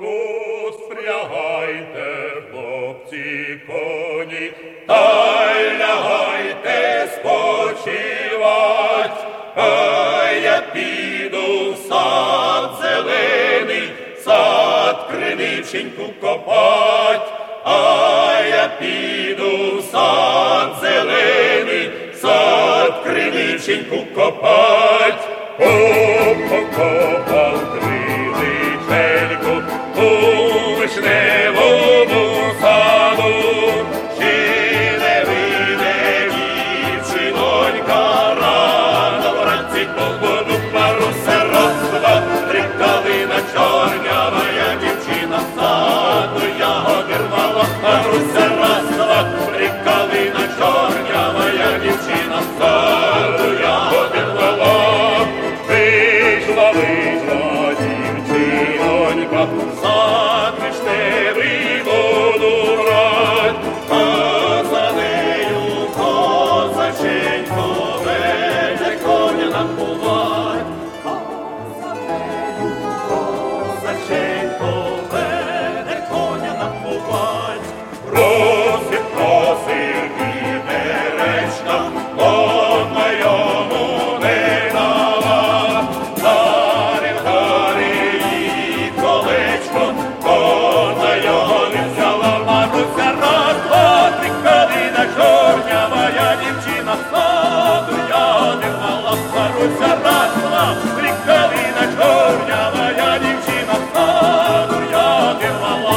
Ну, спрягайте, хлопці, коні, та й лягайте спочивать, а я піду в сад зелений, сад криниченьку копать, а я піду в сад зелений, сад криниченьку копать. Покопав криниченьку у вишневому саду, чи не вийде дівчинонька рано вранці по воду парусе раз-два, три калина чорнява, я дівчина в саду, ягоди рвала, парусе раз-два, три калина чорнява, я дівчина в саду, ягоди рвала. Вийшла, дівчинонька, сад вишневий воду брать, а за нею козаченько веде коня напувать, а за нею козаченько веде коня напувать. Просить, просить вітеречка, он моєму не дала. Дарив, дарив їй колечко, вона його не взяла. Маруся раз, два, три, калина чорнява, я дівчина в саду, я не мала. Маруся раз, два, три, калина чорнява, я дівчина в саду, я не мала.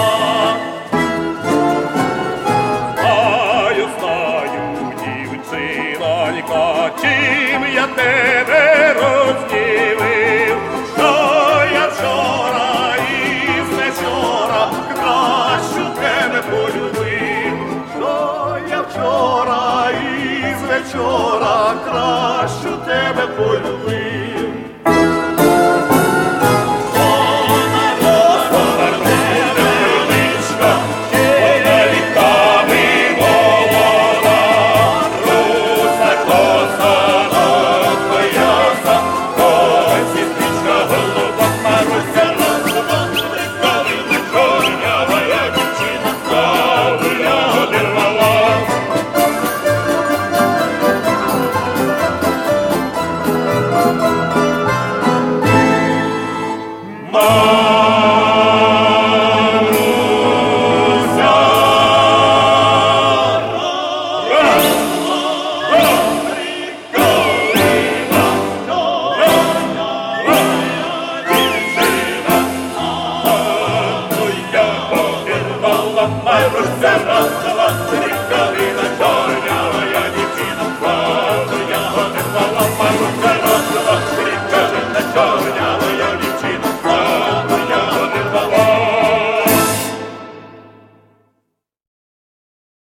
Знаю, дівчинонька, чим я тебе розділив, що я вчора і зневчора кращу тебе полюбив, що я вчора і зневчора кращу тебе полюбив. Маруся,